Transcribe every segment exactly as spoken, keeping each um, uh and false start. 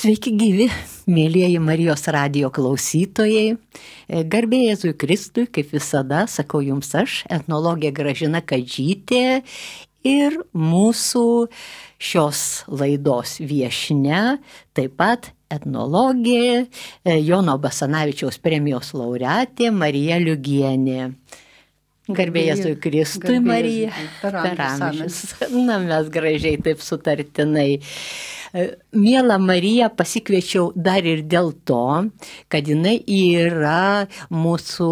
Sveiki gyvi, mėlyjeji Marijos radijo klausytojai. Garbė Jėzui Kristui, kaip visada, sakau jums aš, etnologė Gražina Kadžytė ir mūsų šios laidos viešnia, taip pat etnologė Jono Basanavičiaus premijos laureatė Marija Liugienė. Garbė Jėzui Kristui, Marija. Per amžius. Na, mes gražiai taip sutartinai. Miela Marija pasikviečiau dar ir dėl to, kad jinai yra mūsų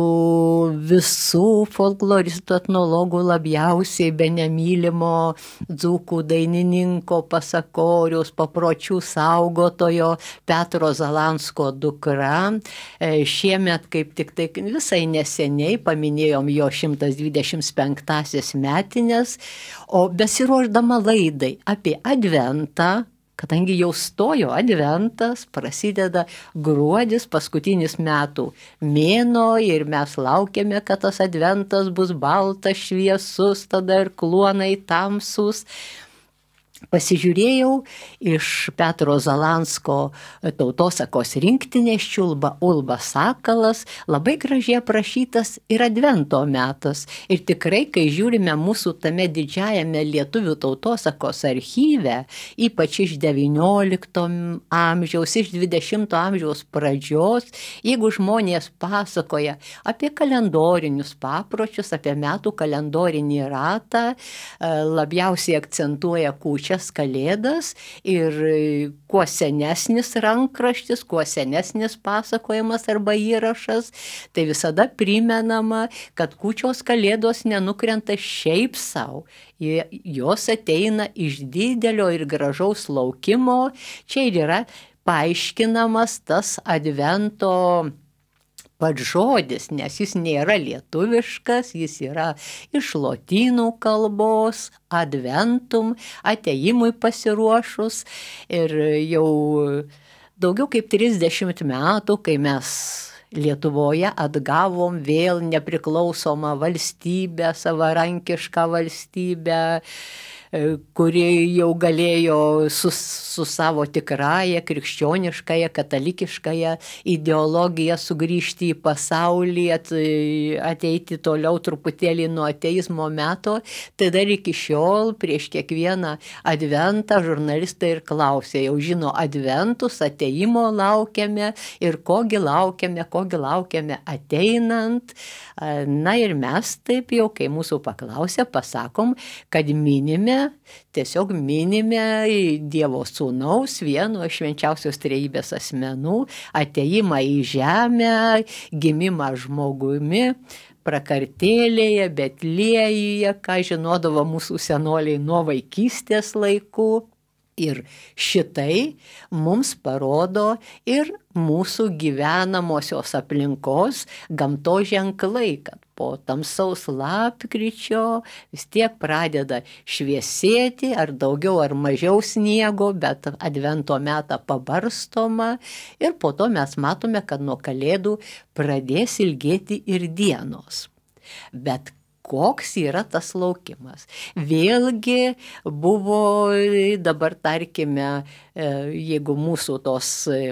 visų folkloristų etnologų labiausiai benemylimo dzūkų dainininko, pasakoriaus, papročių saugotojo Petro Zalansko dukra. Šiemet kaip tik tai visai neseniai paminėjom jo šimtas dvidešimt penktąsias metinės, o besiruošdama laidai apie Adventą, kadangi jau stojo Adventas, prasideda gruodis, paskutinis metų mėnuo ir mes laukiame, kad tas Adventas bus baltas, šviesus, tada ir kluonai tamsus. Pasižiūrėjau iš Petro Zalansko tautosakos rinktinės čiulba Ulba Sakalas, labai gražiai aprašytas ir Advento metas. Ir tikrai, kai žiūrime mūsų tame didžiajame lietuvių tautosakos archyve, ypač iš devyniolikto amžiaus, iš dvidešimto amžiaus pradžios, jeigu žmonės pasakoja apie kalendorinius papročius, apie metų kalendorinį ratą, labiausiai akcentuoja kūčias, Kalėdas ir kuo senesnis rankraštis, kuo senesnis pasakojimas arba įrašas, tai visada primenama, kad kūčios Kalėdos nenukrenta šiaip savo. Jos ateina iš didelio ir gražaus laukimo. Čia ir yra paaiškinamas tas Advento pats žodis, nes jis nėra lietuviškas, jis yra iš lotynų kalbos, adventum, atėjimui pasiruošus. Ir jau daugiau kaip trisdešimt metų, kai mes Lietuvoje atgavom vėl nepriklausomą valstybę, savarankišką valstybę, kuri jau galėjo su, su savo tikrąją krikščioniškąją, katalikiškąją ideologiją sugrįžti į pasaulį, ateiti toliau truputėlį nuo ateizmo meto. Tai dar iki šiol prieš kiekvieną Adventą žurnalistai ir klausė, jau žino Adventus, ateimo laukiame ir kogi laukiame, kogi laukiame ateinant. Na ir mes taip jau, kai mūsų paklausė, pasakom, kad minime tiesiog minime Dievo Sūnaus, vieno švenčiausios trejybės asmenų, atėjimą į žemę, gimimą žmogumi, prakartėlėje, Betliejuje, ką žinodavo mūsų senoliai nuo vaikystės laikų. Ir šitai mums parodo ir mūsų gyvenamosios aplinkos gamtos ženklai, kad po tamsaus lapkričio vis tiek pradeda šviesėti, ar daugiau ar mažiau sniego, bet Advento metą pabarstoma ir po to mes matome, kad nuo Kalėdų pradės ilgėti ir dienos. Bet koks yra tas laukimas? Vėlgi buvo dabar, tarkime, jeigu mūsų tos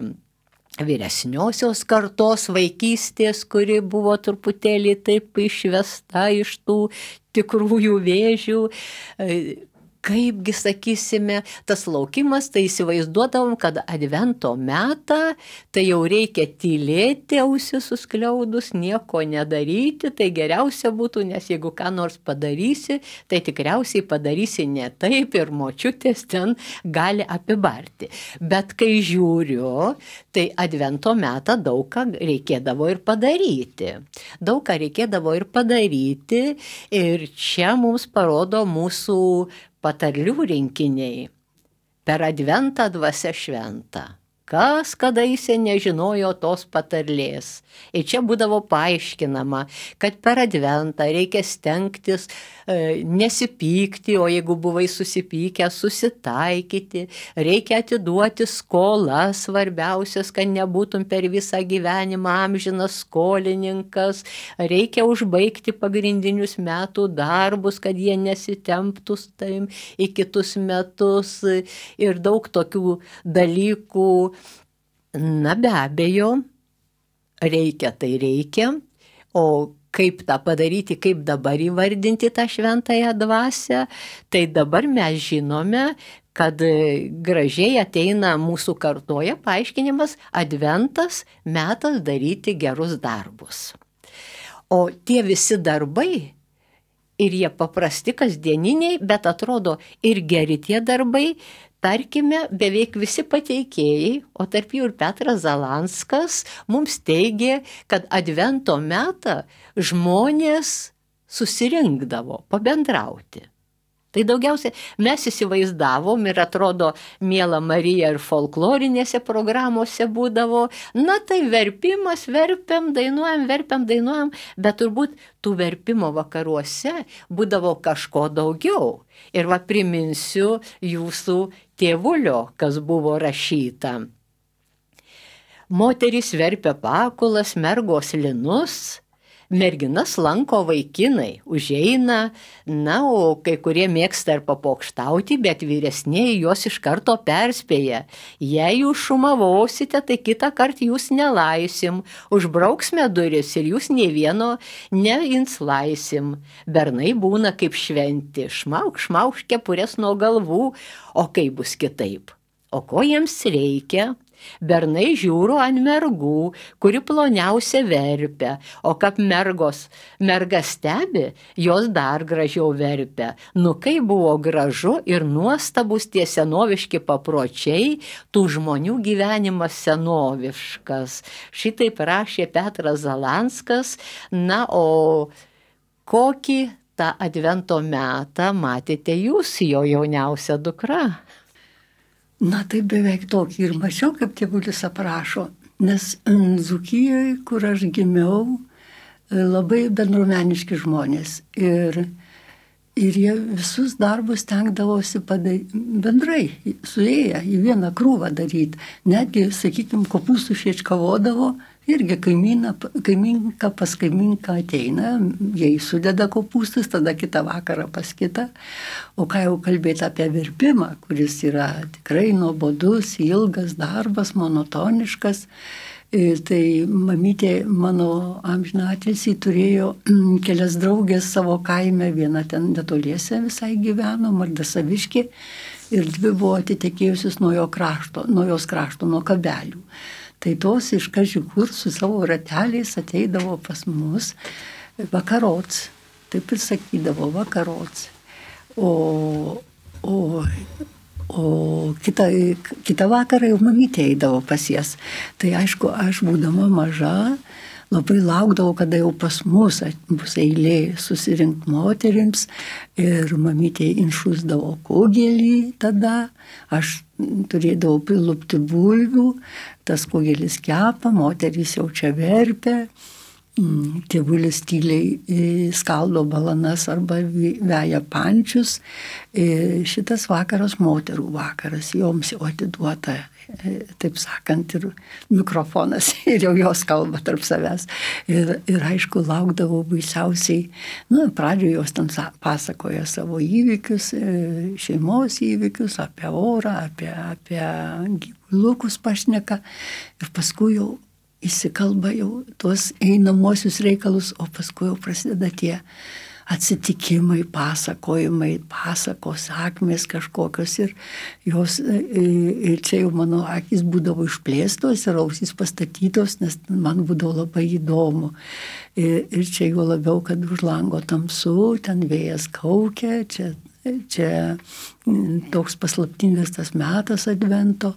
vyresniosios kartos vaikystės, kuri buvo truputėlį taip išvesta iš tų tikrųjų vėžių, kaipgi, sakysime, tas laukimas, tai įsivaizduodavom, kad Advento metą, tai jau reikia tylėti, ausis suskliaudus, nieko nedaryti, tai geriausia būtų, nes jeigu ką nors padarysi, tai tikriausiai padarysi ne taip ir močiutės ten gali apibarti. Bet kai žiūriu, tai Advento metą daug ką reikėdavo ir padaryti. Daug ką reikėdavo ir padaryti ir čia mums parodo mūsų patarlių rinkiniai. Per Adventą dvasia šventa. Kas kadaise nežinojo tos patarlės. Ir čia būdavo paaiškinama, kad per Adventą reikia stengtis e, nesipykti, o jeigu buvai susipykę, susitaikyti. Reikia atiduoti skolas svarbiausias, kad nebūtum per visą gyvenimą amžinas skolininkas. Reikia užbaigti pagrindinius metų darbus, kad jie nesitemptų į kitus metus. Ir daug tokių dalykų na be abejo, reikia tai reikia, o kaip tą padaryti, kaip dabar įvardinti tą šventąją dvasią, tai dabar mes žinome, kad gražiai ateina mūsų kartoje paaiškinimas adventas, metas daryti gerus darbus. O tie visi darbai, ir jie paprasti, kasdieniniai, bet atrodo ir geri tie darbai, tarkime, beveik visi pateikėjai, o tarp jų ir Petras Zalanskas, mums teigė, kad advento metą žmonės susirinkdavo pabendrauti. Tai daugiausiai mes įsivaizdavom ir atrodo, miela Marija ir folklorinėse programuose būdavo, na tai verpimas, verpiam, dainuojam, verpiam, dainuojam, bet turbūt tų verpimo vakaruose būdavo kažko daugiau. Ir va priminsiu jūsų tėvulio, kas buvo rašyta. Moterys verpia pakulas, mergos linus, merginas lanko vaikinai, užeina, na, o kai kurie mėgsta ir papokštauti, bet vyresnieji juos iš karto perspėja. Jei jūs šumavosite, tai kitą kartą jūs nelaisim, užbrauksime duris ir jūs nei vieno neinslaisim. Bernai būna kaip šventi, šmauk, šmauk kepurės nuo galvų, o kaip bus kitaip? O ko jiems reikia? Bernai žiūro ant mergų, kuri ploniausia verpia, o kaip mergos, merga stebi, jos dar gražiau verpia. Nu, kai buvo gražu ir nuostabus tie senoviški papročiai, tų žmonių gyvenimas senoviškas. Šitaip rašė Petras Zalanskas, na, o kokį tą advento metą matėte jūs, jo jauniausia dukra? Na, tai beveik tokį ir mačiau, kaip tėvulis aprašo, nes Dzūkijoje, kur aš gimiau, labai bendruomeniški žmonės ir, ir jie visus darbus tenkdavosi padaryti bendrai, suėję į vieną krūvą daryti. Netgi, sakykime, kopūstų šėčkavodavo, irgi kaimyna, kaiminka pas kaiminką ateina, jie sudeda kopūstus, tada kitą vakarą pas kitą. O ką jau kalbėti apie verpimą, kuris yra tikrai nuobodus, ilgas darbas, monotoniškas. Tai mamytė mano amžiną atilsį turėjo kelias draugės savo kaime, viena ten netoliese visai gyveno, Marda Saviškė, ir dvi buvo atitekėjusios nuo jo krašto, nuo jos krašto, nuo Kabelių. Tai tos iš kažkur su savo rateliais ateidavo pas mus vakarots, taip ir sakydavo vakarots. O, o, o kitą, kitą vakarą jau mamytė eidavo pas jas. Tai aišku, aš būdama maža, labai laukdavau, kada jau pas mus bus eilė susirinkti moterims ir mamytė inšusdavo kugelį tada. Aš turėdavau prilupti bulvių, tas kugelis kepa, moterys jau čia verpia, tėvulis tyliai skaldo balanas arba veja pančius. Šitas vakaras moterų vakaras, joms jau atiduota, taip sakant, ir mikrofonas, ir jau jos kalba tarp savęs. Ir, ir aišku, laukdavau baisiausiai, na, pradžioje jos ten pasakoja savo įvykius, šeimos įvykius, apie orą, apie, apie gyvuliukus pašneka, ir paskui jau įsikalba jau tuos einamosius reikalus, o paskui jau prasideda tie atsitikimai, pasakojimai, pasakos, sakmės kažkokios, ir jos, ir čia jau mano akis būdavo išplėstos ir ausys pastatytos, nes man būdavo labai įdomu. Ir, ir čia jau labiau, kad už lango tamsu, ten vėjas kaukia, čia, čia toks paslaptingas tas metas advento.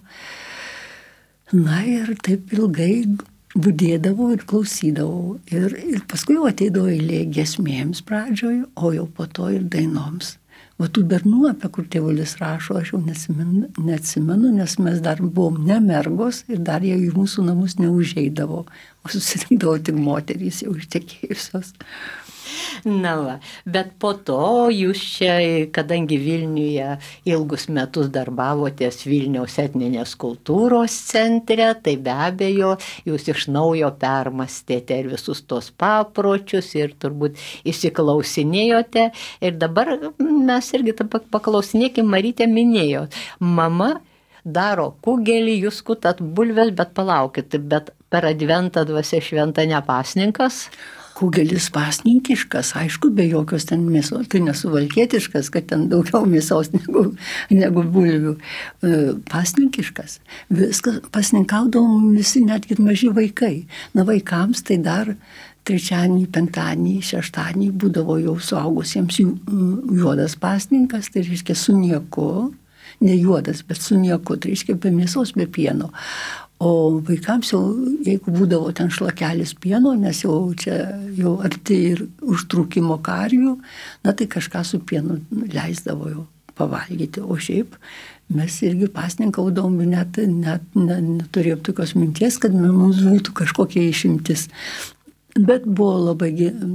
Na ir taip ilgai budėdavau ir klausydavau. Ir, ir paskui jau ateidavo eilė giesmėms pradžioje, o jau po to ir dainoms. O tų bernų, apie kur tėvulis rašo, aš jau neatsimenu, neatsimenu, nes mes dar buvom ne mergos ir dar jie į mūsų namus neužeidavo, o susirinkdavo tik moterys jau ištekėjusios. Na va, bet po to jūs čia, kadangi Vilniuje ilgus metus darbavotės Vilniaus etninės kultūros centre, tai be abejo jūs iš naujo permastėte ir visus tos papročius ir turbūt įsiklausinėjote. Ir dabar mes irgi paklausinėkim, Marytė minėjo, mama daro kugelį, jūs kutat bulves, bet palaukit, bet per adventą dvasia šventa ne pasninkas? Kugelis pasninkiškas, aišku, be jokios ten mėsos, tai nesuvalkietiškas, kad ten daugiau mėsos negu, negu bulvių. Pasninkiškas. Viskas pasninkaudavom visi, netgi maži vaikai. Na, vaikams tai dar trečiadienį, penktadienį, šeštadienį būdavo jau suaugusiems juodas pasninkas, tai reiškia su nieko, ne juodas, bet su nieko, tai reiškia be mėsos, be pieno. O vaikams jau, jeigu būdavo ten šlakelis pieno, nes jau čia jau arti ir užtrūkimo karvių, na tai kažką su pienu leisdavo jau pavalgyti. O šiaip mes irgi pasninkaudavom, net, net, net neturėjom tokios minties, kad mums būtų kažkokia išimtis. Bet buvo labai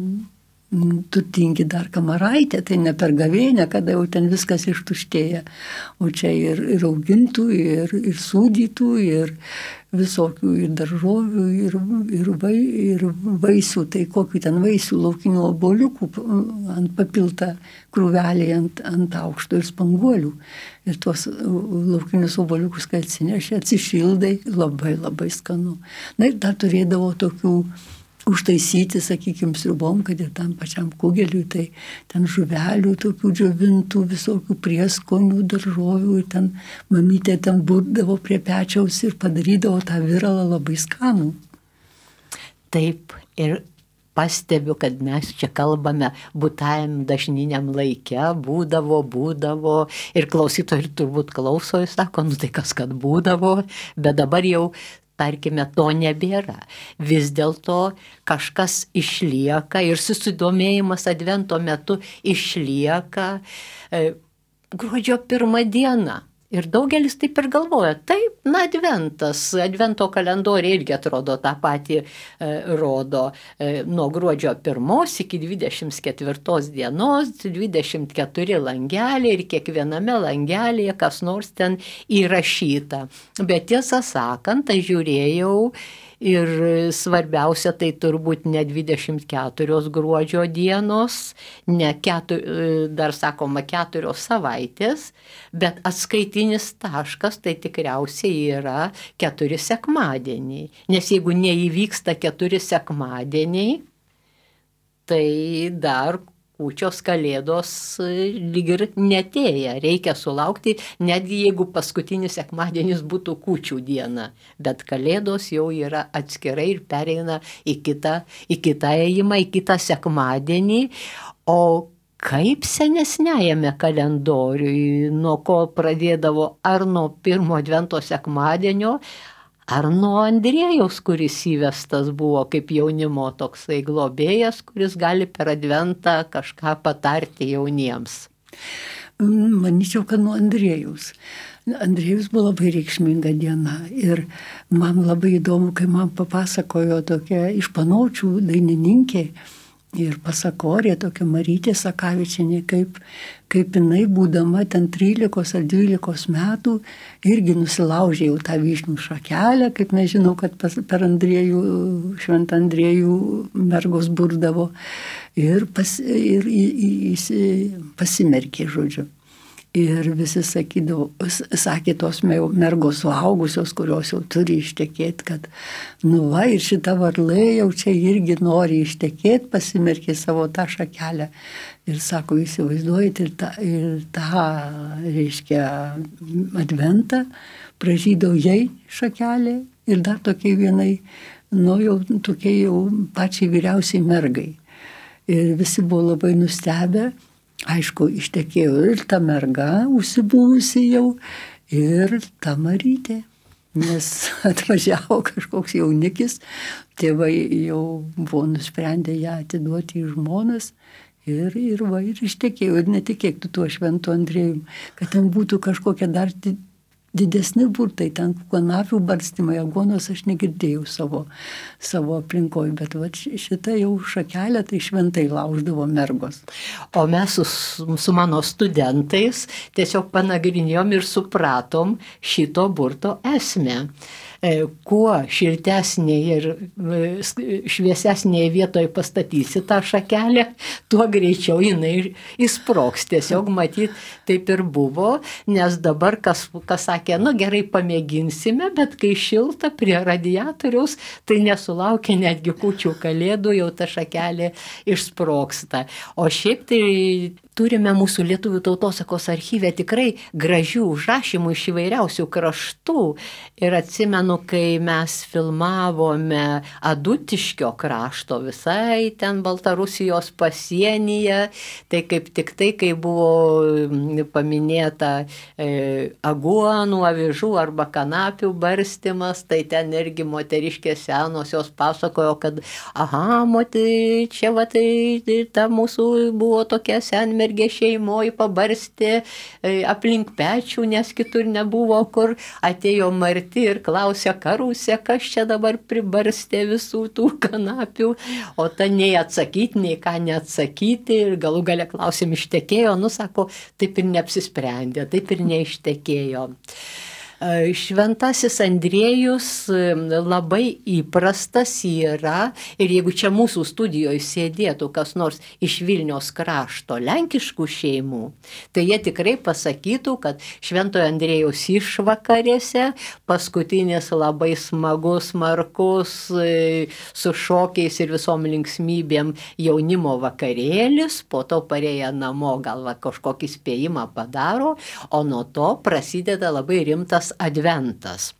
turtingi dar kamaraitė, tai ne per gavėnę, kada jau ten viskas ištuštėja. O čia ir, ir augintų, ir, ir sūdytų, ir visokių, ir daržovių, ir, ir, vai, ir vaisių, tai kokių ten vaisių, laukinių obuoliukų ant papilta krūvelį ant, ant aukšto ir spanguolių. Ir tuos laukinius obuoliukus, kai atsinešė, atsišildai, labai labai skanu. Na ir dar turėdavo tokių užtaisyti, sakykime, sriubom, kad ir tam pačiam kugeliui, tai ten žuvelių, tokių džiovintų, visokių prieskonių, daržovių, ir ten mamytė ten būdavo prie pečiaus ir padarydavo tą viralą labai skanų. Taip, ir pastebiu, kad mes čia kalbame būtajam dažniniam laike, būdavo, būdavo, ir klausytojai turbūt klauso, jis sako, nu tai kas, kad būdavo, bet dabar jau tarkime, to nebėra. Vis dėlto kažkas išlieka ir susidomėjimas advento metu išlieka e, gruodžio pirmą dieną. Ir daugelis taip ir galvoja, taip, na, adventas, advento kalendoriai irgi atrodo tą patį e, rodo e, nuo gruodžio pirmos iki dvidešimt ketvirtos dienos, dvidešimt keturi langeliai ir kiekviename langelėje kas nors ten įrašyta. Bet tiesą sakant, aš žiūrėjau ir svarbiausia tai turbūt ne dvidešimt keturios gruodžio dienos, ne ketur, dar sakoma keturios savaitės, bet atskaitinis taškas tai tikriausiai yra keturi sekmadieniai. Nes jeigu neįvyksta keturi sekmadieniai, tai dar kūčios kalėdos lyg ir netėja. Reikia sulaukti, netgi jeigu paskutinis sekmadienis būtų kūčių diena. Bet kalėdos jau yra atskirai ir pereina į kitą, į kitą ėjimą, į kitą sekmadienį. O kaip senesniajame kalendoriui, nuo ko pradėdavo ar nuo pirmo advento sekmadienio, ar nuo Andriejaus, kuris įvestas buvo kaip jaunimo toksai globėjas, kuris gali per adventą kažką patarti jauniems? Manyčiau, kad nuo Andriejaus. Andriejus buvo labai reikšminga diena ir man labai įdomu, kai man papasakojo tokia iš Panočių dainininkė ir pasakorė tokia Marytė Sakavičienė, kaip, kaip jinai būdama ten trylikos ar dvylikos metų irgi nusilaužė jau tą vyšnių šakelę, kaip mes žinom, kad pas, per Andriejų, šventą Andriejų mergos burdavo ir, pas, ir, ir, ir pasimerkė, žodžiu. Ir visi sakydavo, sakė tos mergos suaugusios, kurios jau turi ištekėti, kad nu va, ir šita varlė jau čia irgi nori ištekėti, pasimerkė savo tą šakelę. Ir sako, įsivaizduojate, ir tą, ir tą reiškia, adventą pražydau jai šakelę ir dar tokiai vienai, nu jau tokiai jau pačiai vyriausiai mergai. Ir visi buvo labai nustebę. Aišku, ištekėjo ir ta merga, užsibuvusi jau, ir ta Marytė, nes atvažiavo kažkoks jaunikis, tėvai jau buvo nusprendę ją atiduoti į žmonas ir, ir, va, ir ištekėjo. Ir netikėk tu tuo šventu Andriejum, kad ten būtų kažkokia dar didesni burtai, ten kanapių barstymai, agonos aš negirdėjau savo, savo aplinkoje, bet va, šitą jau šakelę tai šventai lauždavo mergos. O mes su, su mano studentais tiesiog panagrinėjom ir supratom šito burto esmę. kuo šiltesnėje ir šviesesnėje vietoje pastatysi tą šakelę, tuo greičiau jinai įsprogs. Tiesiog matyt, taip ir buvo, nes dabar kas, kas sakė, nu gerai pamėginsime, bet kai šilta prie radiatoriaus, tai nesulaukia netgi kūčių kalėdų, jau ta šakelė išsprogsta. O šiaip tai turime mūsų Lietuvių tautosakos archyve tikrai gražių užrašymų iš įvairiausių kraštų. Ir atsimenu, kai mes filmavome Adutiškio krašto visai ten Baltarusijos pasienyje, tai kaip tik tai, kai buvo paminėta e, aguonų, avižų arba kanapių barstymas, tai ten irgi moteriškės senosios pasakojo, kad aha, moti, čia va tai, tai ta mūsų buvo tokia senmergė šeimoje pabarstė aplink pečių, nes kitur nebuvo, kur atėjo Marti ir klausė karusė, kas čia dabar pribarstė visų tų kanapių, o ta nei atsakyti, nei ką neatsakyti, ir galų gale klausėm, ištekėjo, nu sako, taip ir neapsisprendė, taip ir neištekėjo. Šventasis Andriejus labai įprastas yra, ir jeigu čia mūsų studijoje sėdėtų kas nors iš Vilniaus krašto lenkiškų šeimų, tai jie tikrai pasakytų, kad Šventojo Andriejaus išvakarėse paskutinis labai smagus, smarkus, su šokiais ir visom linksmybėm jaunimo vakarėlis, po to parėję namo gal va, kažkokį spėjimą padaro, o nuo to prasideda labai rimtas adventas.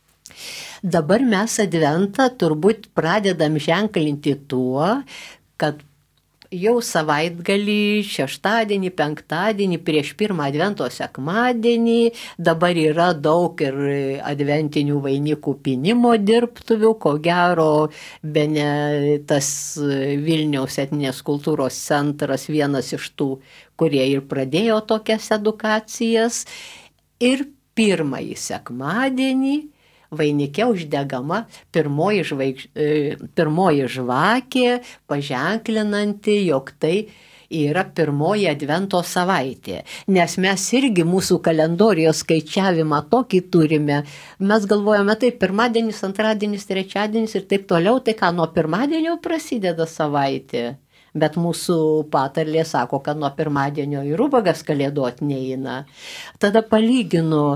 Dabar mes adventą turbūt pradedam ženklinti tuo, kad jau savaitgalį, šeštadienį, penktadienį, prieš pirmą advento sekmadienį, dabar yra daug ir adventinių vainikų pynimo dirbtuvių, ko gero, bene tas Vilniaus etninės kultūros centras vienas iš tų, kurie ir pradėjo tokias edukacijas. Ir pirmąjį sekmadienį vainike uždegama pirmoji, žvaigž... pirmoji žvakė, paženklinanti, jog tai yra pirmoji advento savaitė. Nes mes irgi mūsų kalendorijos skaičiavimą tokį turime. Mes galvojame, tai pirmadienis, antradienis, trečiadienis ir taip toliau, tai ką nuo pirmadienio prasideda savaitė. Bet mūsų patarlė sako, kad nuo pirmadienio ir ubagas kalėdot neina. Tada palyginu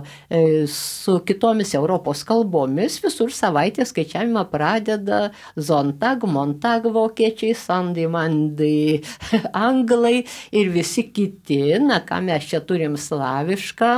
su kitomis Europos kalbomis, visur savaitės skaičiavimą pradeda Zontag, Montag vokiečiai, Sunday, Monday anglai ir visi kiti, na ką mes čia turim slavišką,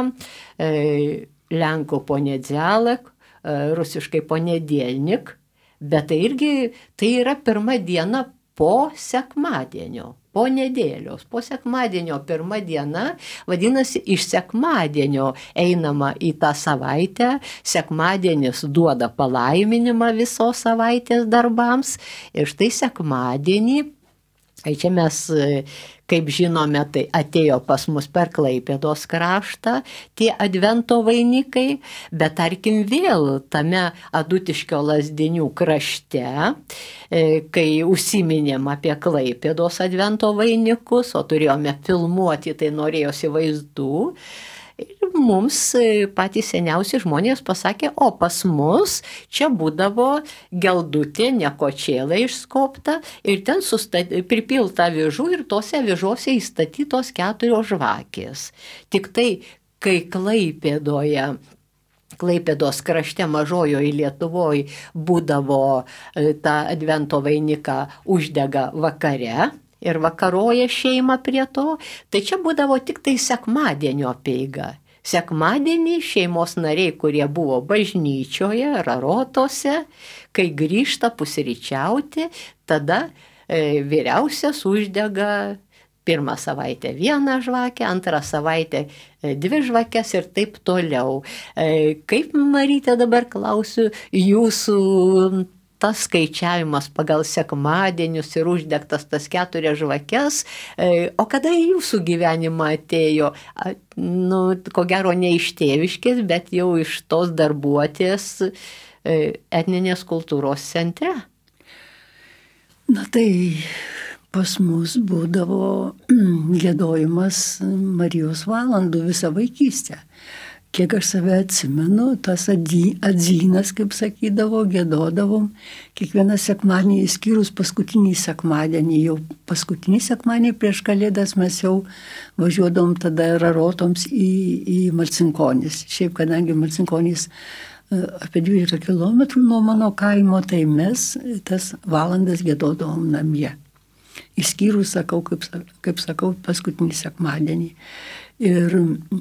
lenkų ponedzelek, rusiškai ponedėlnik, bet tai irgi tai yra pirma diena po sekmadienio, po nedėlios, po sekmadienio pirma diena, vadinasi, iš sekmadienio einama į tą savaitę, sekmadienis duoda palaiminimą visos savaitės darbams, ir štai sekmadienį, tai čia mes, kaip žinome, tai atėjo pas mus per Klaipėdos kraštą tie advento vainikai, bet tarkim vėl tame Adutiškio Lazdinių krašte, kai užsiminėm apie Klaipėdos advento vainikus, o turėjome filmuoti, tai norėjosi vaizdų, ir mums patys seniausi žmonės pasakė, o pas mus čia būdavo geldutė, ne kočėlai išskopta, ir ten sustat... pripilta avižų, ir tose avižose įstatytos keturios žvakės. Tik tai, kai Klaipėdoje, Klaipėdos krašte mažojoje Lietuvoje būdavo tą advento vainiką uždega vakare, ir vakaroja šeima prie to, tai čia būdavo tik tai sekmadienio apeiga. Sekmadienį šeimos nariai, kurie buvo bažnyčioje, rarotose, kai grįžta pusryčiauti, tada e, vyriausias uždega pirmą savaitę vieną žvakę, antrą savaitę e, dvi žvakes ir taip toliau. E, kaip, Marytė, dabar klausiu, jūsų tas skaičiavimas pagal sekmadienius ir uždegtas tas keturias žvakes, o kada į jūsų gyvenimą atėjo, nu, ko gero ne iš tėviškės, bet jau iš tos darbuotės etninės kultūros centre? Na tai pas mus būdavo giedojimas Marijos valandų visą vaikystę. kiek aš save atsimenu, tas atzynas, kaip sakydavo, gėdodavom, kiekvieną sekmadienį, išskyrus paskutinį sekmadienį, jau paskutinį sekmadienį prieš Kalėdas mes jau važiuodavom tada rarotoms į, į Marcinkonis. Šiaip, kadangi Marcinkonis apie dvylika kilometrų nuo mano kaimo, tai mes tas valandas gėdodavom namie. Išskyrus, sakau, kaip, kaip sakau, paskutinį sekmadienį. Ir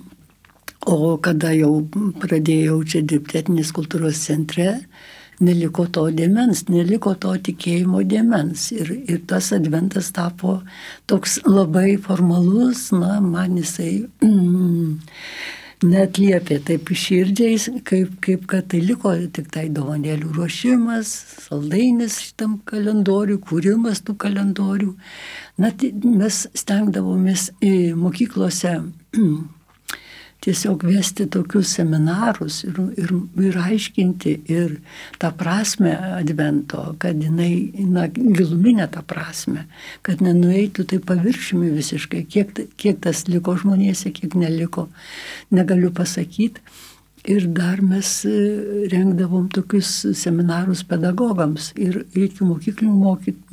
o kada jau pradėjau čia dirbti etninės kultūros centre, neliko to dėmens, neliko to tikėjimo dėmens. Ir, ir tas adventas tapo toks labai formalus, na, man jisai mm, neatliepė taip iširdžiais, kaip, kaip kad tai liko tik tai dovanėlių ruošimas, saldainis šitam kalendoriui, kūrimas tų kalendorių. Na, tai mes stengdavomės į mokyklose tiesiog vesti tokius seminarus ir, ir, ir aiškinti ir tą prasme advento, kad jinai, na, giluminę tą prasme, kad nenueitų tai paviršiumi visiškai, kiek, kiek tas liko žmonėse, kiek neliko, negaliu pasakyti. Ir dar mes rengdavom tokius seminarus pedagogams ir iki mokyklinių mokyt,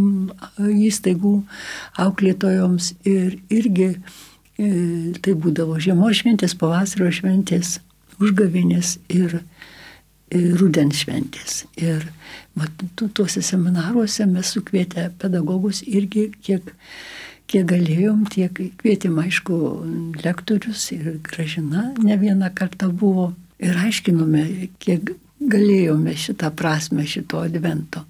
įstaigų auklėtojoms ir irgi tai būdavo žiemos šventės, pavasario šventės, užgavėnės ir, ir rudens šventės. Ir vat, tuose seminaruose mes sukvietę pedagogus irgi kiek, kiek galėjom, tiek kvietėm, aišku, lektorius ir Gražina ne vieną kartą buvo ir aiškinome, kiek galėjome šitą prasme šito advento.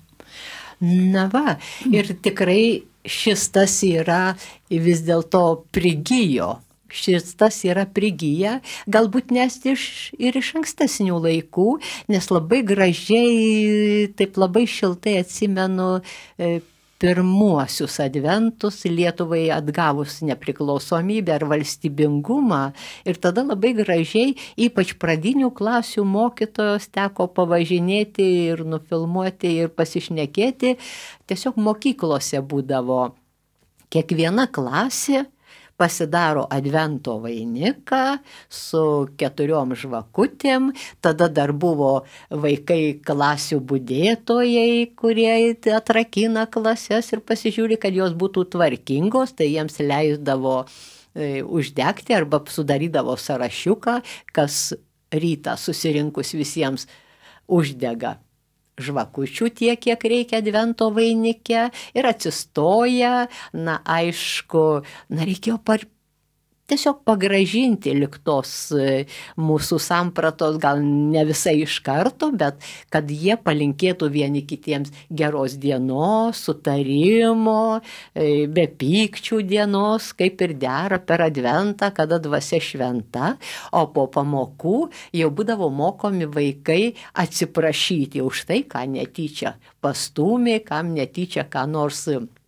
Na va, ir tikrai šis tas yra vis dėlto prigijo. Šis tas yra prigiję, galbūt nes iš, ir iš ankstesnių laikų, nes labai gražiai, taip labai šiltai atsimenu e, pirmuosius adventus Lietuvai atgavus nepriklausomybę ar valstybingumą. Ir tada labai gražiai, ypač pradinių klasių mokytojos teko pavažinėti ir nufilmuoti ir pasišnekėti. Tiesiog mokyklose būdavo kiekviena klasė pasidaro advento vainiką su keturiom žvakutėm, tada dar buvo vaikai klasių budėtojai, kurie atrakina klases ir pasižiūri, kad jos būtų tvarkingos, tai jiems leisdavo e, uždegti arba sudarydavo sąrašiuką, kas rytą susirinkus visiems uždega žvakučių tiek, kiek reikia advento vainike ir atsistoja, na aišku, na reikėjo par... tiesiog pagražinti liktos mūsų sampratos, gal ne visai iš karto, bet kad jie palinkėtų vieni kitiems geros dienos, sutarimo, be pykčių dienos, kaip ir dera per adventą, kada dvasia šventa, o po pamokų jau būdavo mokomi vaikai atsiprašyti už tai, ką netyčia pastūmė, kam netyčia ką nors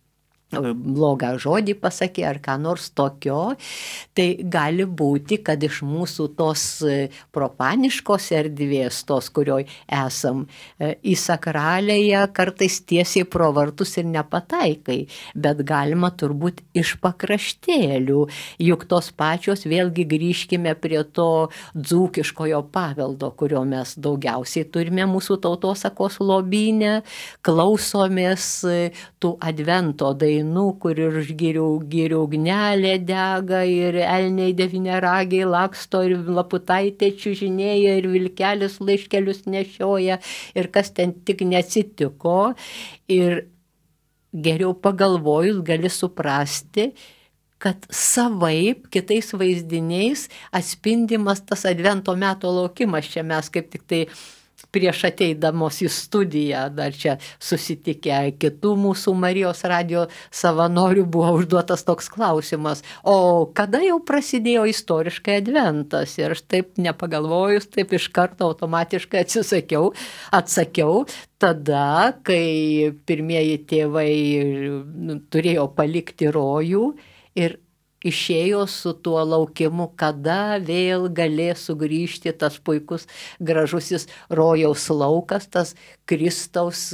blogą žodį pasakė ar ką nors tokio, tai gali būti, kad iš mūsų tos profaniškos erdvės, tos, kurioj esam, į sakralėje kartais tiesiai pro vartus ir nepataikai, bet galima turbūt iš pakraštėlių, juk tos pačios, vėlgi grįžkime prie to dzūkiškojo paveldo, kurio mes daugiausiai turime mūsų tautosakos lobyne, klausomės tų advento dainų, kur ir girių, girių ugnelė dega, ir elniai devyniaragiai laksto, ir laputaitė čiužinėja, ir vilkelis laiškelius nešioja, ir kas ten tik neatsitiko. Ir geriau pagalvojus gali suprasti, kad savaip, kitais vaizdiniais atspindimas tas advento meto laukimas. Čia mes kaip tik tai prieš ateidamos į studiją, dar čia susitikę kitų mūsų Marijos radijo savanorių, buvo užduotas toks klausimas, o kada jau prasidėjo istoriškai adventas? Ir aš taip nepagalvojus, taip iš karto automatiškai atsisakiau, atsakiau, tada, kai pirmieji tėvai turėjo palikti rojų ir išėjo su tuo laukimu, kada vėl galės sugrįžti tas puikus gražusis rojaus laukas, tas Kristaus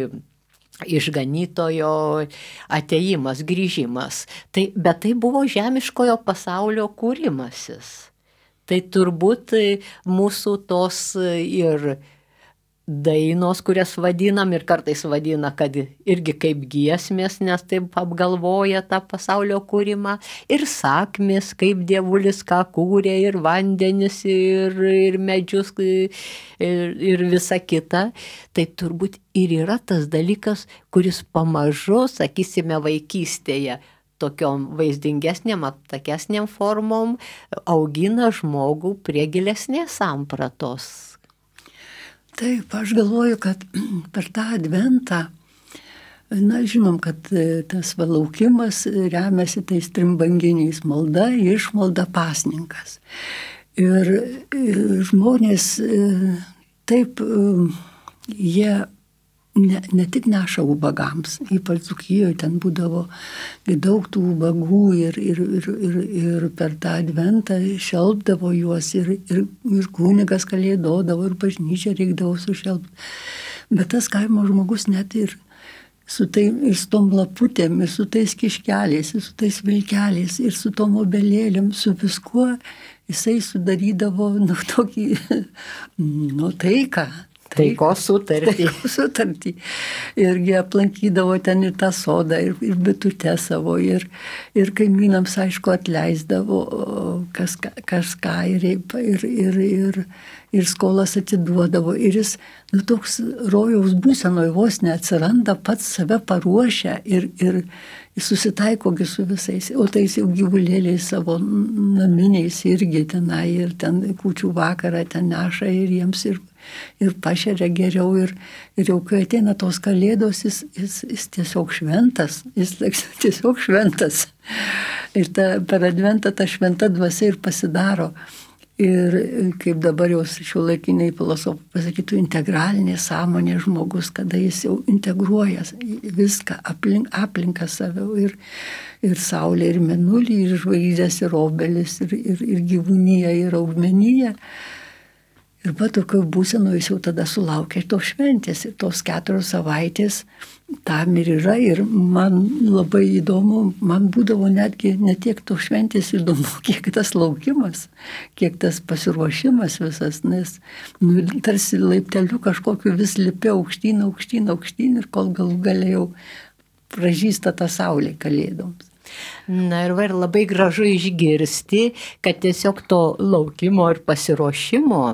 išganytojo atėjimas, grįžimas. Tai, bet tai buvo žemiškojo pasaulio kūrimasis. Tai turbūt mūsų tos ir dainos, kurias vadinam ir kartais vadina, kad irgi kaip giesmės, nes taip apgalvoja tą pasaulio kūrimą, ir sakmės, kaip dievulis ką kūrė, ir vandenis, ir, ir medžius, ir, ir visa kita. Tai turbūt ir yra tas dalykas, kuris pamažu, sakysime, vaikystėje, tokiom vaizdingesniam, aptakesniam formom augina žmogų prie gilesnės sampratos. Taip, aš galvoju, kad per tą adventą, na, žinom, kad tas laukimas remiasi tais trim banginiais - malda, išmalda, pasninkas. Ir žmonės taip, jie ne, ne tik neša ubagams, ypač Dzūkijoje ten būdavo daug tų ubagų ir, ir, ir, ir, ir per tą adventą šelpdavo juos ir, ir, ir kunigas kalėdodavo ir bažnyčia reikdavo sušelpti. Bet tas kaimo žmogus net ir su, tai, ir su tom laputėm, ir su tais kiškeliais, ir su tais vilkeliais, ir su tom obelėlėm, su viskuo jisai sudarydavo, nu, tokį, nu, taiką. Taikos sutartį. Taikos sutartį. Irgi aplankydavo ten ir tą sodą, ir, ir bitutę savo, ir, ir kaimynams, aišku, atleisdavo kas, kas ką, ir, ir, ir, ir, ir skolas atiduodavo. Ir jis, nu, toks rojaus būsenoj vos neatsiranda, pats save paruošia ir, ir susitaikogi su visais. O tais jau gyvulėliais savo naminiais irgi tenai, ir ten kūčių vakarą ten neša ir jiems ir ir pašeria geriau, ir, ir jau kai ateina tos kalėdos, jis, jis, jis tiesiog šventas, jis tiesiog šventas. Ir ta, per adventą ta šventa dvasia ir pasidaro. Ir kaip dabar jau šiuolaikiniai filosofai pasakytų, integralinė sąmonė žmogus, kada jis jau integruoja viską, aplink, aplinką save, ir, ir saulė, ir mėnulį, ir žvaigždės, ir obelis, ir, ir, ir gyvūnija, ir augmenija. Ir va tokio būseno jis jau tada sulaukia tos šventės, ir tos keturios savaitės tam ir yra. Ir man labai įdomu, man būdavo netgi ne tiek tos šventės įdomu, kiek tas laukimas, kiek tas pasiruošimas visas, nes nu, tarsi laipteliu kažkokiu vis lipi aukštyn, aukštyn, aukštyn, ir kol galų galėjau pražįsta tą saulę kalėdoms. Na ir, va, ir labai gražu išgirsti, kad tiesiog to laukimo ir pasiruošimo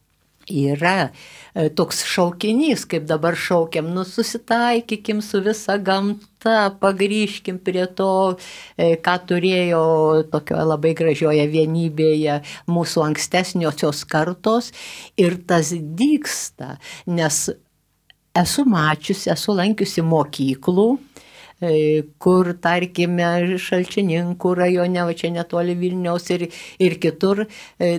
yra toks šaukinys, kaip dabar šaukiam, nu susitaikykim su visa gamta, pagrįžkim prie to, ką turėjo tokioje labai gražioje vienybėje mūsų ankstesniosios kartos, ir tas dygsta, nes esu mačiusi, esu lankiusi mokyklų, kur, tarkime, Šalčininkų rajone, va čia netoli Vilniaus, ir, ir kitur,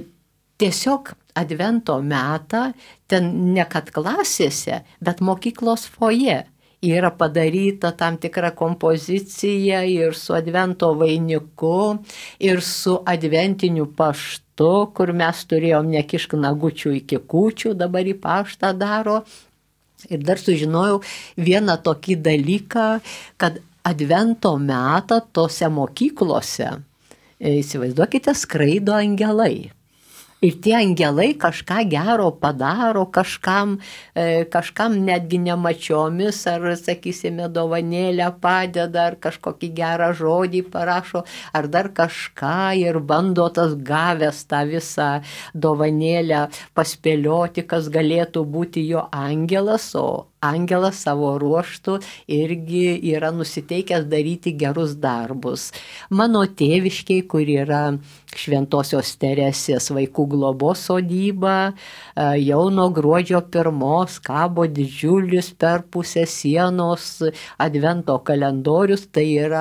tiesiog advento metą, ten ne kad klasėse, bet mokyklos foje yra padaryta tam tikra kompozicija ir su advento vainiku, ir su adventiniu paštu, kur mes turėjom nekišk nagučių iki kūčių, dabar į paštą daro. Ir dar sužinojau vieną tokį dalyką, kad advento metą tose mokyklose, įsivaizduokite, skraido angelai. Ir tie angelai kažką gero padaro, kažkam, kažkam netgi nemačiomis, ar, sakysime, dovanėlę padeda, ar kažkokį gerą žodį parašo, ar dar kažką, ir bando tas gavęs tą visą dovanėlę paspėlioti, kas galėtų būti jo angelas, o angelas savo ruoštų irgi yra nusiteikęs daryti gerus darbus. Mano tėviškiai, kur yra Šventosios Teresės vaikų globos sodyba, jau nuo gruodžio pirmos kabo didžiulis per pusę sienos advento kalendorius, tai yra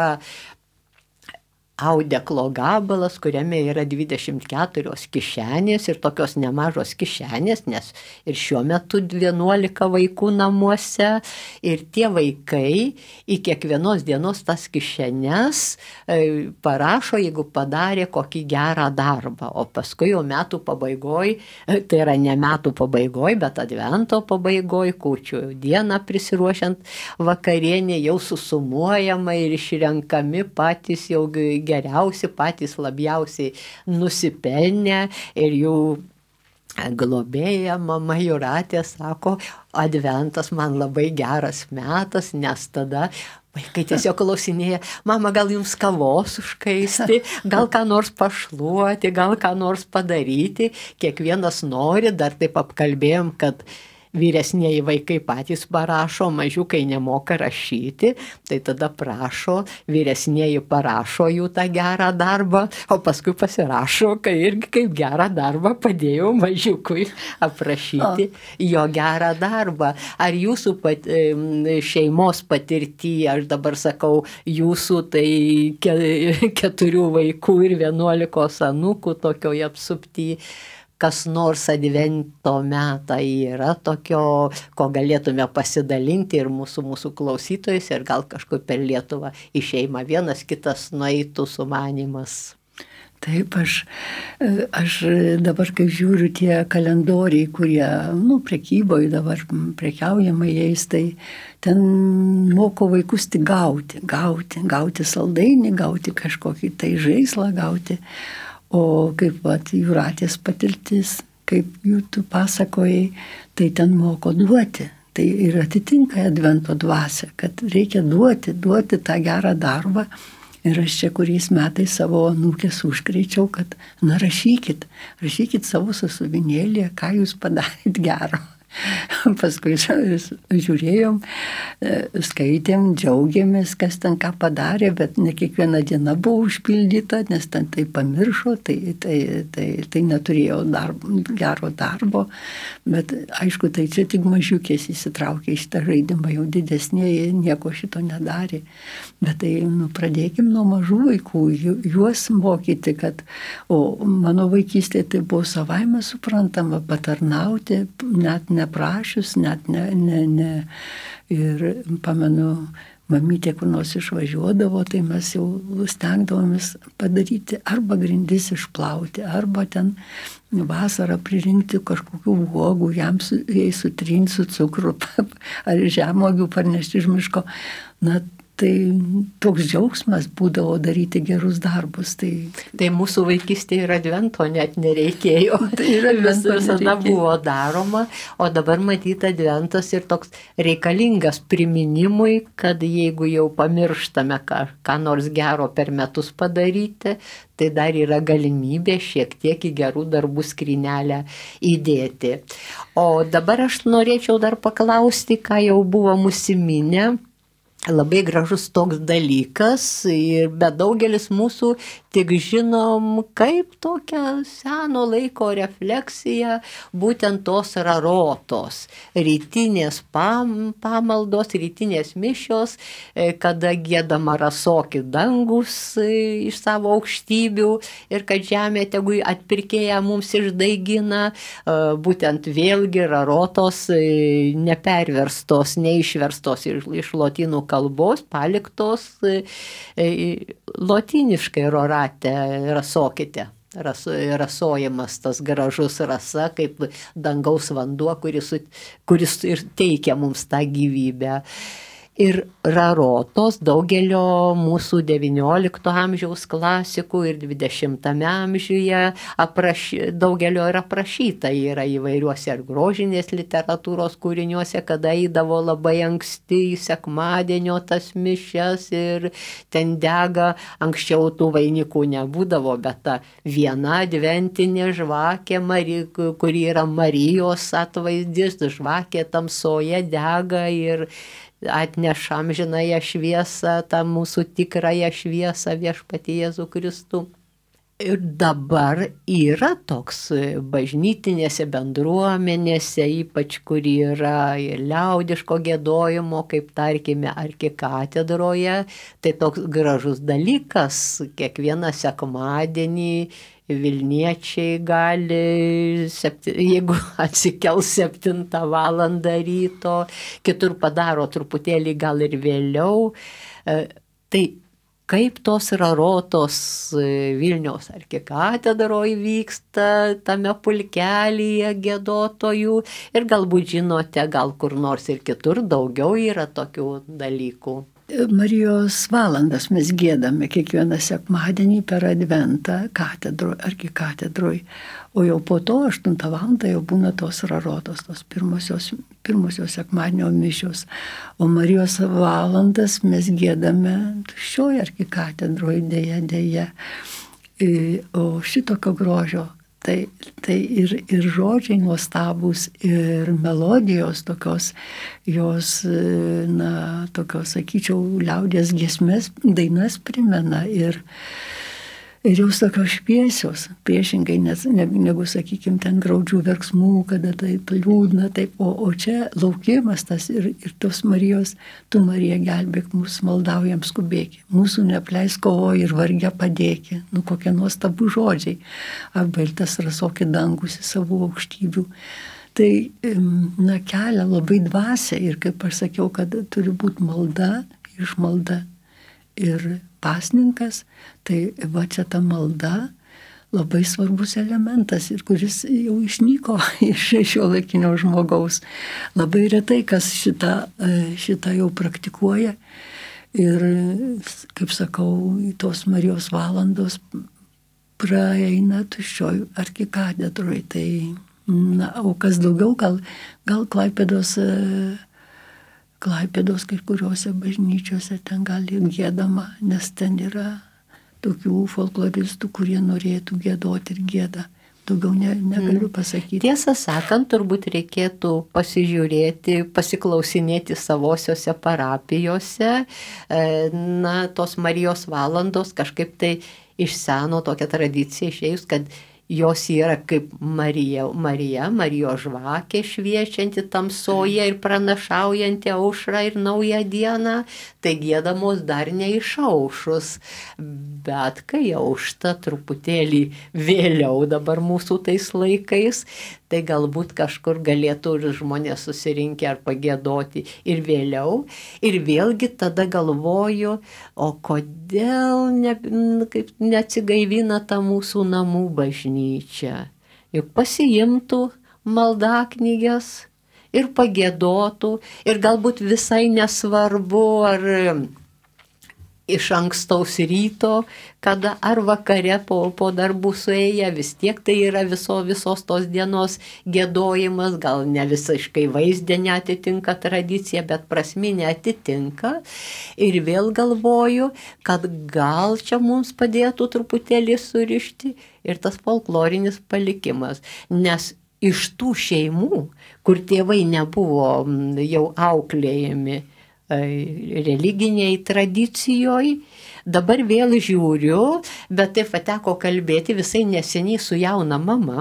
audeklo gabalas, kuriame yra dvidešimt keturios kišenės, ir tokios nemažos kišenės, nes ir šiuo metu vienuolika vaikų namuose, ir tie vaikai į kiekvienos dienos tas kišenes e, parašo, jeigu padarė kokį gerą darbą, o paskui jau metų pabaigoj, e, tai yra ne metų pabaigoj, bet advento pabaigoj, kūčių dieną prisiruošiant vakarienė, jau susumuojama ir išrenkami patys jau geriausi, patys labiausiai nusipelnę ir jų globėja mama Jūratė sako, adventas man labai geras metas, nes tada vaikai tiesiog klausinėja, mama, gal jums kavos užkaisti, gal ką nors pašluoti, gal ką nors padaryti. Kiekvienas nori, dar taip apkalbėjom, kad vyresnieji vaikai patys parašo, mažiukai nemoka rašyti, tai tada prašo, vyresnieji parašo jų tą gerą darbą, o paskui pasirašo, kai irgi kaip gerą darbą padėjau mažiukui aprašyti o. jo gerą darbą. Ar jūsų pat, šeimos patirtyje, aš dabar sakau, jūsų tai keturių vaikų ir vienuolikos anūkų tokioje apsuptyje, kas nors advento metą yra tokio, ko galėtume pasidalinti ir mūsų, mūsų klausytojais, ir gal kažkur per Lietuvą į šeimą vienas kitas nueitų sumanymas. Taip, aš, aš dabar, kai žiūriu tie kalendoriai, kurie, nu, prekyboje dabar prekiaujama jais, tai ten moko vaikus tik gauti, gauti, gauti saldainį, gauti kažkokį tai žaislą, gauti. O kaip vat, Jūratės patirtis, kaip jų tu pasakojai, tai ten moko duoti. Tai ir atitinka advento dvasia, kad reikia duoti, duoti tą gerą darbą. Ir aš čia kuriais metais savo anūkės užkreičiau, kad na rašykit, rašykit savo sąsiuvinėlyje, ką jūs padarėt gero. Paskui žiūrėjom, skaitėm, džiaugiamės, kas ten ką padarė, bet ne kiekviena diena buvo užpildyta, nes ten tai pamiršo, tai, tai, tai, tai neturėjo darbo, gero darbo, bet aišku, tai čia tik mažiukės įsitraukė į šitą žaidimą, jau didesnėje nieko šito nedarė. Bet tai nu, pradėkim nuo mažų vaikų, juos mokyti, kad, o mano vaikystėje tai buvo savaime suprantama, patarnauti, net neprašius, net ne, ne, ne. Ir pamenu, mamytė kur nors išvažiuodavo, tai mes jau stengdavomės padaryti arba grindis išplauti, arba ten vasarą pririnkti kažkokių uogų, jam su, jai sutrinti su cukru, ar žemuogių parnešti iš miško. Na, tai toks džiaugsmas būdavo daryti gerus darbus. Tai, tai mūsų vaikystėje ir advento net nereikėjo. Tai vis, visada buvo daroma, o dabar matyt adventas ir toks reikalingas priminimui, kad jeigu jau pamirštame ką, ką nors gero per metus padaryti, tai dar yra galimybė šiek tiek į gerų darbų skrynelę įdėti. O dabar aš norėčiau dar paklausti, ką jau buvom užsiminę. Labai gražus toks dalykas, ir bet daugelis mūsų tik žinom kaip tokią seno laiko refleksiją būtent tos rarotos, rytinės pam, pamaldos, rytinės mišios, kada giedama rasoki dangus iš savo aukštybių ir kad žemė tegu atpirkėja mums išdaigina, būtent vėlgi rarotos neperverstos, neišverstos iš, iš lotynų kalbos, kalbos paliktos e, lotyniškai rorate, rasokite. Ras, rasojimas tas gražus rasa, kaip dangaus vanduo, kuris, kuris ir teikia mums tą gyvybę. Ir rarotos daugelio mūsų devyniolikto amžiaus klasikų ir dvidešimtame amžiuje apraši, daugelio yra aprašyta, yra įvairiuose ir grožinės literatūros kūriniuose, kada eidavo labai anksti į sekmadienio tas mišias ir ten dega, anksčiau tų vainikų nebūdavo, bet ta viena adventinė žvakė, kuri yra Marijos atvaizdis, žvakė tamsoje dega ir atneša amžinąją šviesą, tą mūsų tikrąją šviesą viešpatį Jėzų Kristų. Ir dabar yra toks bažnytinėse bendruomenėse, ypač kur yra liaudiško giedojimo, kaip tarkime arkikatedroje, tai toks gražus dalykas, kiekvieną sekmadienį Vilniečiai gali, septi, jeigu atsikels septintą valandą ryto, kitur padaro truputėlį gal ir vėliau. Tai kaip tos rarotos Vilniaus arkikatedroje vyksta tame pulkelyje giedotojų ir galbūt žinote, gal kur nors ir kitur daugiau yra tokių dalykų. Marijos valandas mes giedame kiekvieną sekmadienį per Adventą katedroje, arkikatedroje. O jau po to aštuntą valandą jau būna tos rarotos, tos pirmosios, pirmosios sekmadienio mišios. O Marijos valandas mes giedame tuščioje arkikatedroje, dėja, dėja. O šitokio grožio, tai, tai ir, ir žodžiai nuostabūs, ir melodijos tokios, jos, na, tokios, sakyčiau, liaudies giesmės, dainas primena ir Ir jos tokios šviesios, priešingai, nes, negu, sakykime, ten graudžių verksmų, kada taip liūdna, taip, o, o čia laukimas tas ir, ir tos Marijos, tu Marija gelbėk mus, maldaujam skubėki, mūsų neapleis kovoj ir varge padėki, nu kokie nuostabų žodžiai, apbailtas rasokį dangus į savo aukštybių. Tai, na, kelia labai dvasia ir kaip aš sakiau, kad turi būti malda, išmalda ir pasninkas, tai va čia ta malda labai svarbus elementas ir kuris jau išnyko iš šio laikinio žmogaus. Labai retai, kas šitą, šitą jau praktikuoja ir, kaip sakau, tos Marijos valandos praeina tuščioj arkikatedroj. Tai, na, o kas daugiau, gal, gal Klaipėdos Klaipėdos kai kuriuose bažnyčiose ten gali giedama, nes ten yra tokių folkloristų, kurie norėtų giedoti ir gieda. Daugiau ne, negaliu pasakyti. Tiesą sakant, turbūt reikėtų pasižiūrėti, pasiklausinėti savosiose parapijose. Na, tos Marijos valandos kažkaip tai iš seno tokia tradicija išėjus, kad jos yra kaip Marija, Marija, Marijos žvakė šviečianti tamsoje ir pranašaujanti aušrą ir naują dieną, tai giedamos dar neišaušus, bet kai aušta truputėlį vėliau dabar mūsų tais laikais, tai galbūt kažkur galėtų ir žmonės susirinkę ar pagiedoti ir vėliau. Ir vėlgi tada galvoju, o kodėl ne, kaip neatsigaivina ta mūsų namų bažnyčia. Juk pasiimtų maldaknyges ir pagiedotų ir galbūt visai nesvarbu, ar iš ankstaus ryto, kada ar vakare po, po darbų suėję, vis tiek tai yra viso, visos tos dienos giedojimas, gal ne visiškai vaizdinė atitinka tradicija, bet prasminė atitinka. Ir vėl galvoju, kad gal čia mums padėtų truputėlį surišti ir tas folklorinis palikimas, nes iš tų šeimų, kur tėvai nebuvo jau auklėjami religiniai tradicijoje, dabar vėl žiūriu, bet taip teko kalbėti visai neseniai su jauna mama.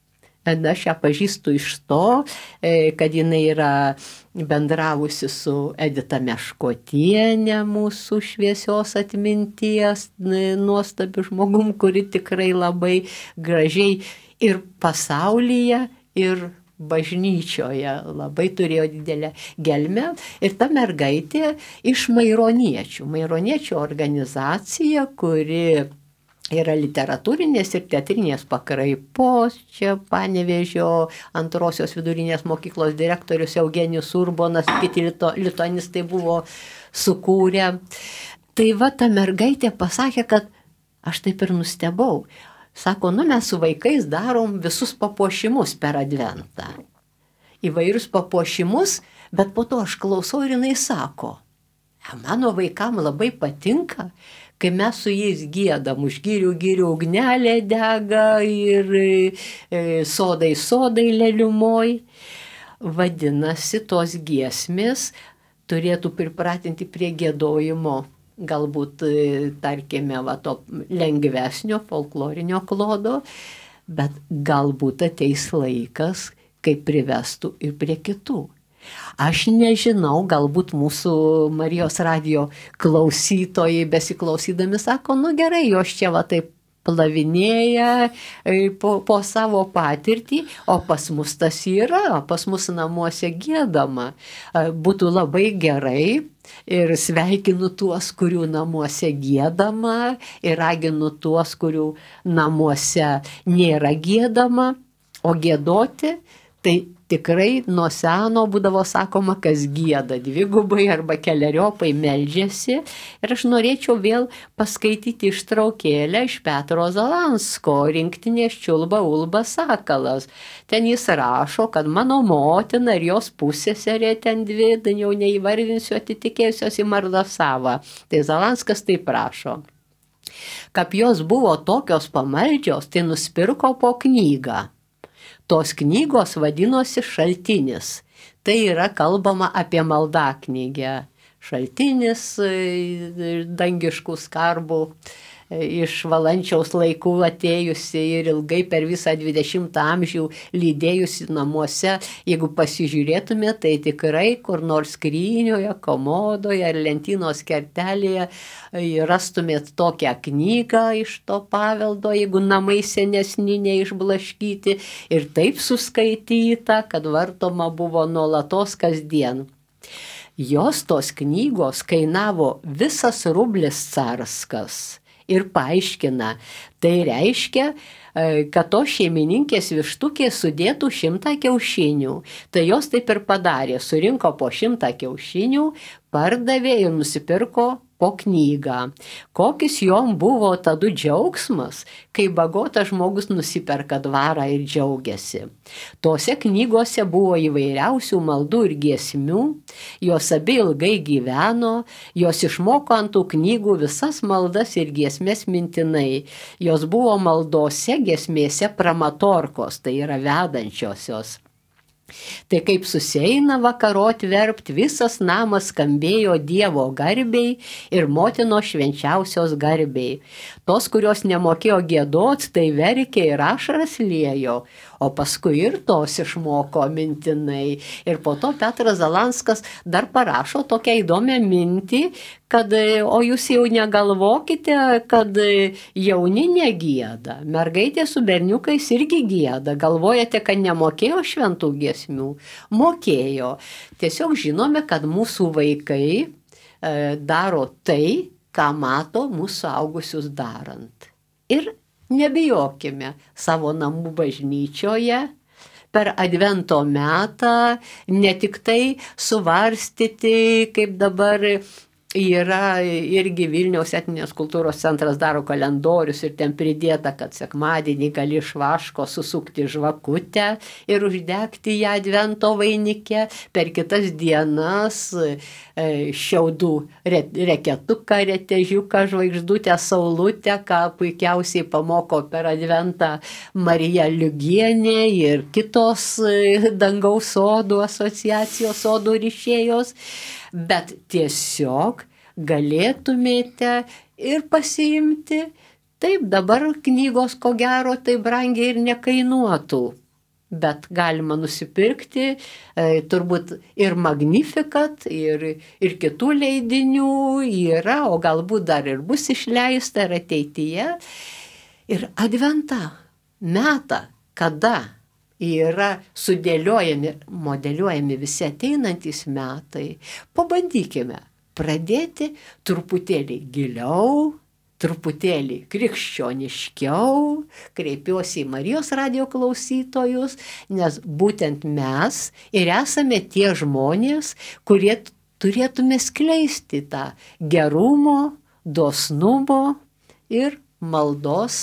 Aš ją pažįstu iš to, kad jinai yra bendravusi su Edita Meškotienė, mūsų šviesios atminties, nuostabiu žmogum, kuri tikrai labai gražiai ir pasaulyje, ir bažnyčioje labai turėjo didelę gelmę. Ir ta mergaitė iš Maironiečių. Maironiečių organizacija, kuri yra literatūrinės ir teatrinės pakraipos. Čia Panevėžio antrosios vidurinės mokyklos direktorius Eugenijus Urbonas, kiti lito, lituanistai buvo sukūrę. Tai va, ta mergaitė pasakė, kad aš taip ir nustebau. Sako, nu mes su vaikais darom visus papuošimus per Adventą. Įvairius papuošimus, bet po to aš klausau ir jinai sako, mano vaikam labai patinka, kai mes su jais giedam, už girių girių ugnelė dega ir e, sodai sodai leliumoj. Vadinasi, tos giesmės turėtų pripratinti prie giedojimo. Galbūt, tarkime, va, to lengvesnio folklorinio klodo, bet galbūt ateis laikas, kai privestų ir prie kitų. Aš nežinau, galbūt mūsų Marijos radijo klausytojai besiklausydami sako, nu gerai, jos čia va taip plavinėja po, po savo patirtį, o pas mus tas yra, pas mus namuose giedama. Būtų labai gerai ir sveikinu tuos, kurių namuose giedama ir raginu tuos, kurių namuose nėra giedama, o giedoti, tai tikrai nuo seno būdavo sakoma, kas gieda dvigubai arba keleriopai meldžiasi. Ir aš norėčiau vėl paskaityti ištraukėlę iš Petro Zalansko rinktinės Čiulba Ulba Sakalas. Ten jis rašo, kad mano motina ir jos pusseserė ten dvi, jau neįvardinsiu, atitikėjusios į Mardasavą. Tai Zalanskas taip prašo. Kaip jos buvo tokios pamaldžios, tai nusipirko po knygą. Tos knygos vadinosi Šaltinis. Tai yra kalbama apie maldaknygę. Šaltinis dangiškų skarbų iš Valančiaus laikų atėjusi ir ilgai per visą dvidešimtą amžių lydėjusi namuose. Jeigu pasižiūrėtume, tai tikrai kur nors skrynioje, komodoje ar lentynos kertelėje rastumėt tokią knygą iš to paveldo, jeigu namai senesni neišblaškyti ir taip suskaityta, kad vartoma buvo nuolatos kasdien. Jos tos knygos kainavo visas rublis carskas. Ir paaiškina, tai reiškia, kad tos šeimininkės vištukės sudėtų šimtą kiaušinių. Tai jos taip ir padarė, surinko po šimtą kiaušinių, pardavė ir nusipirko po knygą. Kokis jom buvo tada džiaugsmas, kai bagotas žmogus nusiperka dvarą ir džiaugiasi. Tose knygose buvo įvairiausių maldų ir giesmių, jos abi ilgai gyveno, jos išmoko ant tų knygų visas maldas ir giesmės mintinai. Jos buvo maldose, giesmėse pramatorkos, tai yra vedančiosios. Tai kaip susieina vakarot verpt, visas namas skambėjo Dievo garbei ir motinos švenčiausios garbei. Tos, kurios nemokėjo giedot, tai verkė ir ašaras liejo, o paskui ir tos išmoko mintinai. Ir po to Petras Zalanskas dar parašo tokią įdomią mintį, kad o jūs jau negalvokite, kad jauni negieda. Mergaitė su berniukais irgi gieda. Galvojate, kad nemokėjo šventų giesmių? Mokėjo. Tiesiog žinome, kad mūsų vaikai e, daro tai, ką mato mūsų augusius darant. Ir nebijokime savo namų bažnyčioje per Advento metą ne tik tai suvarstyti, kaip dabar yra irgi Vilniaus etninės kultūros centras daro kalendorius ir ten pridėta, kad sekmadienį gali iš vaško susukti žvakutę ir uždegti ją Advento vainike, per kitas dienas šiaudų reketuką, retežiuką, žvaigždutę, saulutę, ką puikiausiai pamoko per Adventą Marija Liugienė ir kitos dangaus sodų asociacijos sodų ryšėjos. Bet tiesiog galėtumėte ir pasiimti. Taip, dabar knygos ko gero tai brangiai ir nekainuotų, bet galima nusipirkti e, turbūt ir Magnificat, ir, ir kitų leidinių yra, o galbūt dar ir bus išleista ir ateityje. Ir Adventą metą, kada yra sudėliojami, modeliuojami visi ateinantys metai, pabandykime pradėti truputėlį giliau, truputėlį krikščioniškiau, kreipiuosi į Marijos radijo klausytojus, nes būtent mes ir esame tie žmonės, kurie turėtume skleisti tą gerumo, dosnumo ir maldos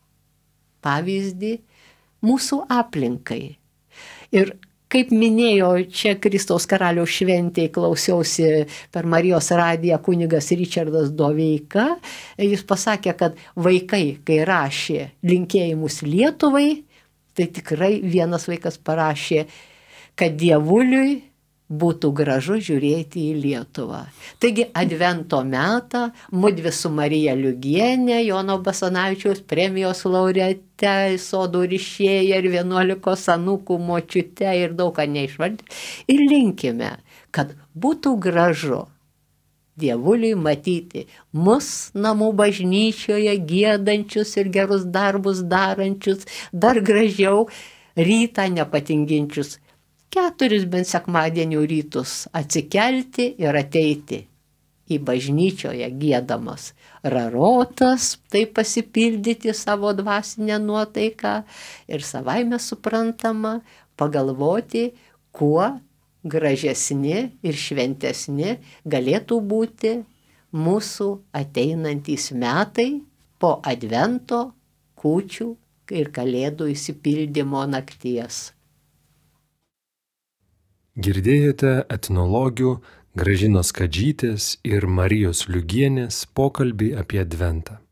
pavyzdį mūsų aplinkai. Ir kaip minėjo čia Kristaus karaliaus šventėje, klausiausi per Marijos radiją kunigas Ričardas Doveika, jis pasakė, kad vaikai, kai rašė linkėjimus Lietuvai, tai tikrai vienas vaikas parašė, kad Dievuliui būtų gražu žiūrėti į Lietuvą. Taigi Advento metą mudvi su Marija Liugienė, Jono Basanavičiaus premijos laureate, sodų ryšėja ir vienuolikos anūkų močiute ir daug ką neišvardyti. Ir linkime, kad būtų gražu Dievuliui matyti mus namų bažnyčioje giedančius ir gerus darbus darančius, dar gražiau rytą nepatinginčius keturis bent sekmadienio rytus atsikelti ir ateiti į bažnyčioje giedamas rarotas, tai pasipildyti savo dvasinę nuotaiką ir savaime suprantama pagalvoti, kuo gražesni ir šventesni galėtų būti mūsų ateinantys metai po Advento, kūčių ir Kalėdų išsipildymo nakties. Girdėjote etnologių Gražinos Kadžytės ir Marijos Liugienės pokalbį apie Adventą.